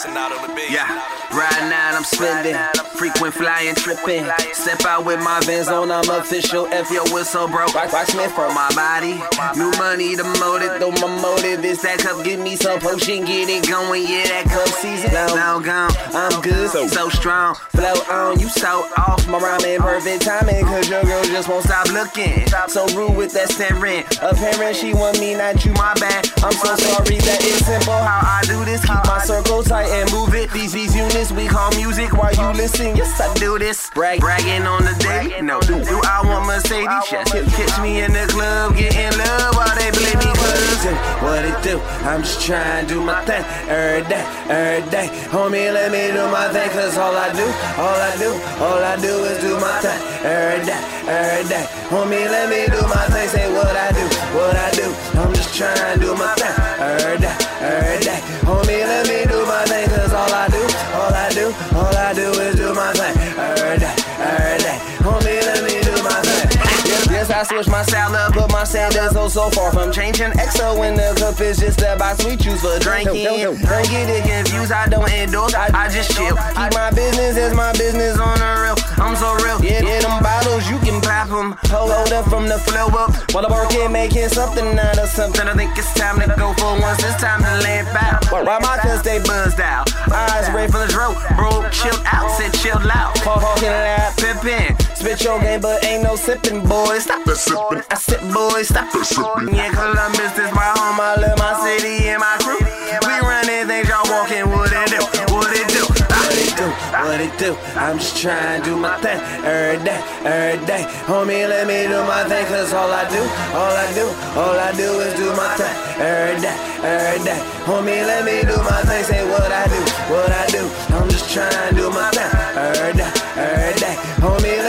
Yeah, right now I'm spending, frequent flying, tripping. Step out with my Vans on, I'm official. F your whistle, bro. Rocksmith for my body. New money, the motive, though my motive is that cup. Give me some potion, get it going. Yeah, that cup season. Now gone, I'm good, so strong. Flow on, you so off. My rhyme in perfect timing, cause your girl just won't stop looking. So rude with that staring. Apparent she want me, not you, my bad. I'm so sorry that it's simple how I do this. Keep my circle tight and move it. These units we call music while you listen. Yes, I do this. Bragging on the day. No, do I want Mercedes? Yes, catch me in the club, getting love while they play me cuz. What it do? I'm just trying to do my thing every day. Homie, let me do my thing, cause all I do is do my thing every day. Homie, let me do my thing, say what I do. I'm just trying to do my thing every day. Homie, let me do my thing, cause all I do is do my thing every day. Homie, let me do my thing. Yes, I switch my style up, but my sandals go so far from changing. XO in the cup is just a box we choose for drinking. Don't get it confused, I don't endorse, I just chill. Keep my business as my business on the real. I'm so real, yeah, them bottles, you can pop them. Hold up from the flow up, while I'm working, making something out of something. I think it's time to go for once, it's time to lay it back. While my cuts stay buzzed out, eyes ready for the throat. Bro, chill out, said chill out. Talking loud, pippin', spit your game, but ain't no sippin', boys. Stop the sippin', I sip, boys, stop the sippin'. Yeah, Columbus is my home, I love my city and my crew. We running things, y'all walking, what it do? What it do? I'm just trying to do my thing every day. Homie, let me do my thing, cause all I do is do my thing every day. Homie, let me do my thing, say what I do. I'm just trying to do my thing every day. Homie,